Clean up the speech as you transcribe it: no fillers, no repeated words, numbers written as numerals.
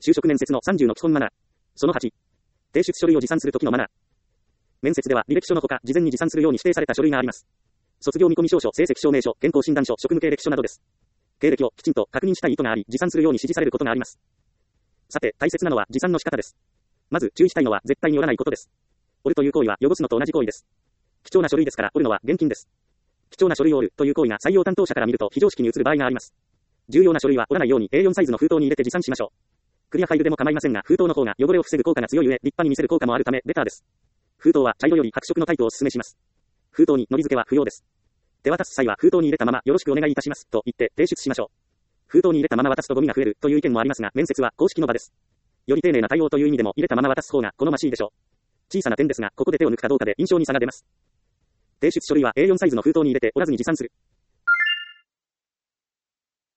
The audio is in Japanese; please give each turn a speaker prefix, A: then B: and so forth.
A: 就職面接の30の基本マナー。その8。提出書類を持参するときのマナー。面接では履歴書のほか、事前に持参するように指定された書類があります。卒業見込み証書、成績証明書、健康診断書、職務経歴書などです。経歴をきちんと確認したい意図があり、持参するように指示されることがあります。さて、大切なのは持参の仕方です。まず注意したいのは絶対に折らないことです。折るという行為は汚すのと同じ行為です。貴重な書類ですから折るのは厳禁です。貴重な書類を折るという行為が採用担当者から見ると非常識に移る場合があります。重要な書類は折らないように A4 サイズの封筒に入れて持参しましょう。クリアファイルでも構いませんが、封筒の方が汚れを防ぐ効果が強い上、立派に見せる効果もあるためベターです。封筒は茶色より白色のタイプをお勧めします。封筒に糊付けは不要です。手渡す際は封筒に入れたままよろしくお願いいたしますと言って提出しましょう。封筒に入れたまま渡すとゴミが増えるという意見もありますが、面接は公式の場です。より丁寧な対応という意味でも入れたまま渡す方が好ましいでしょう。小さな点ですが、ここで手を抜くかどうかで印象に差が出ます。提出書類は A4 サイズの封筒に入れて折らずに持参する。